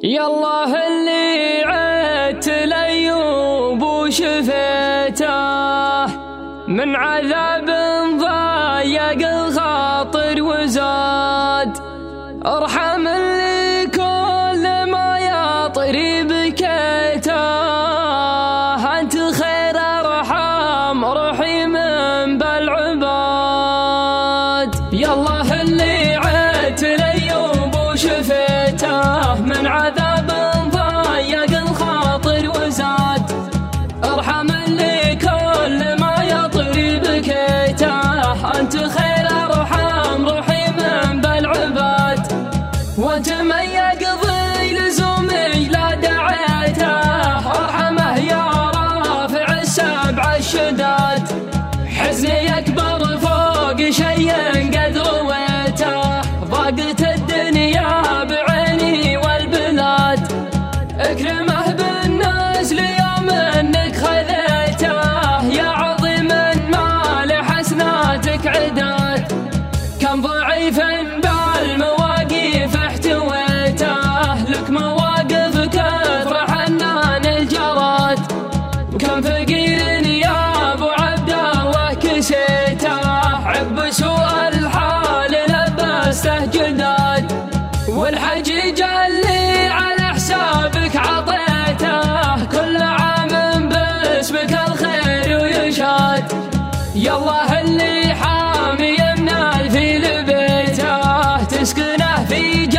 يالله اللي عدت لأيوب وشفيته من عذاب ضايق الخاطر وزاد، ارحم اللي كل ما يطري بكيته، انت خير ارحم رحيم بالعباد. يالله اللي عدت لأيوب وشفيته من عذاب ضايق الخاطر وزاد، ارحم اللي كل ما يطري بكيته، انت خير ارحم رحيم بالعباد. وانت من يقضي لزومي لا دعيته، ارحمه يا رافع السبع الشداد، حزني اكبر فوق شيء قد رويته، ضاقت الدنيا بعيني والبلاد، اكرمه بالناس ليوم انك خذيته، يا عظيم ما لحسناتك عداد، كم ضعيف بالمواقف احتويته، لك مواقف كثر حنان الجراد، وكم فقير يا ابو عبد الله كسيته، عقب سوء الحال لبسته جداد، والحجيج اللي على حسابك عطيته، كل عام باسمك الخير ويشاد. يالله اللي حامي من الفيل بيته، تسكنه في